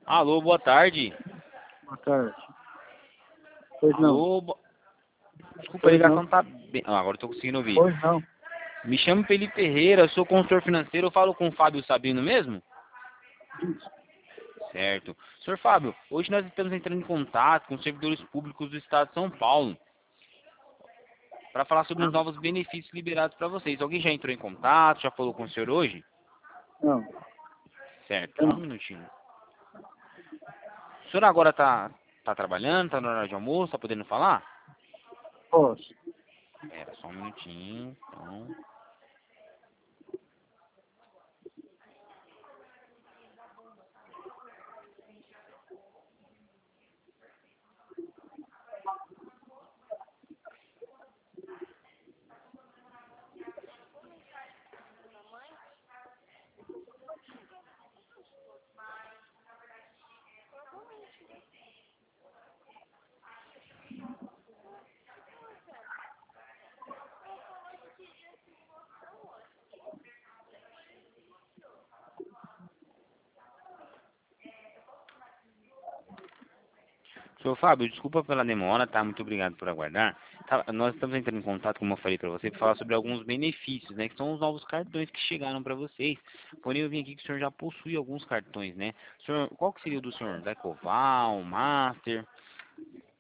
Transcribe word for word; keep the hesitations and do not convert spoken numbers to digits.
Alô, boa tarde. Boa tarde. Pois não. Alô, bo... desculpa, a Pois ligação não. tá bem... Ah, agora eu tô conseguindo ouvir. Pois não. Me chamo Felipe Ferreira, sou consultor financeiro, eu falo com o Fábio Sabino mesmo? Certo. Senhor Fábio, hoje nós estamos entrando em contato com os servidores públicos do Estado de São Paulo para falar sobre os novos benefícios liberados para vocês. Alguém já entrou em contato, já falou com o senhor hoje? Não. Certo, Eu só um não. minutinho. O senhor agora tá, tá trabalhando, tá na hora de almoço, tá podendo falar? Posso. Era só um minutinho, então... Senhor Fábio, desculpa pela demora, tá? Muito obrigado por aguardar. Tá, nós estamos entrando em contato, como eu falei para você, para falar sobre alguns benefícios, né? Que são os novos cartões que chegaram para vocês. Porém, eu vim aqui que o senhor já possui alguns cartões, né? O senhor, qual que seria o do senhor? Da Ecoval, Master?